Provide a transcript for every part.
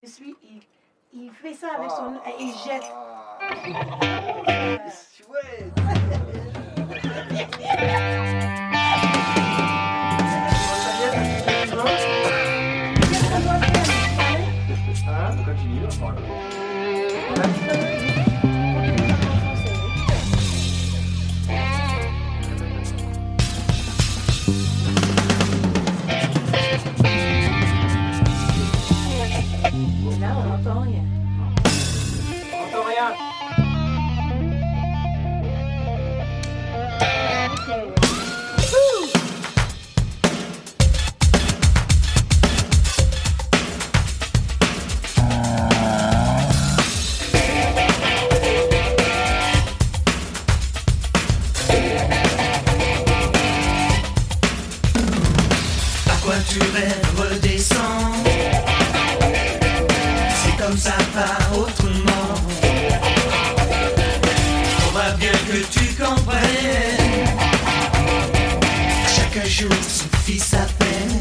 Il fait ça avec son... Et il jette. Chouette. Continue, on parle. Là, on n'entend rien. On n'entend rien. À quoi tu rêves, redescends. C'est comme ça, pas autrement. Faudra bien que tu comprennes. Chaque jour suffit sa peine.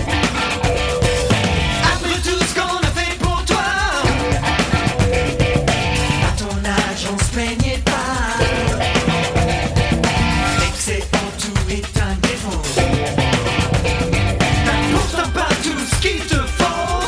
Après tout ce qu'on a fait pour toi, à ton âge on se plaignait pas. L'excès en tout est un défaut. T'as pourtant pas tout ce qu'il te faut.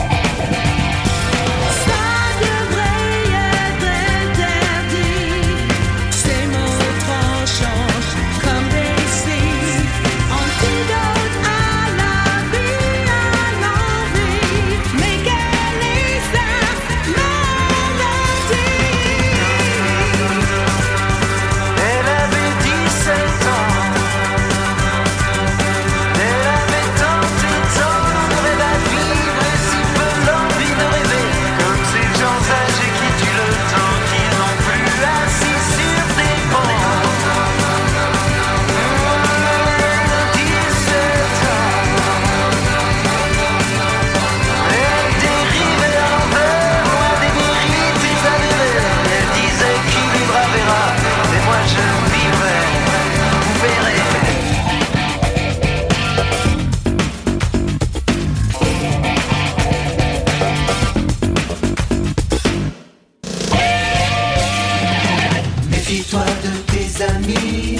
Ça devrait être interdit. Ces mots tranchants comme des signes. Antidote à la vie, à l'envie. Mais quelle est sa maladie? Elle avait 17 ans. Elle avait tant de temps. Elle a vivre et si peu l'envie de rêver. Comme ces gens âgés qui tuent le temps, qui n'ont plus assis sur des bancs. 17 ans. Elle dérivait à l'envers, loin des vérités avérées. Elle disait qu'il vivra verra, mais moi je vivrai, vous verrez. Méfie-toi de tes amis.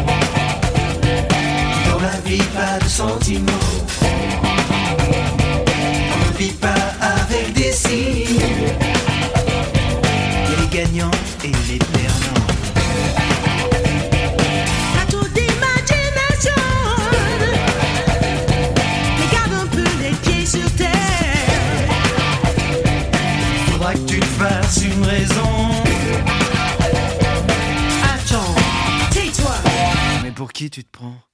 Dans la vie, pas de sentiments. On ne vit pas avec des signes. Il y a les gagnants et les perdants. T'as trop d'imagination. Mais garde un peu les pieds sur terre. Faudra que tu te fasses une raison. Attends, Tais-toi. mais pour qui tu te prends?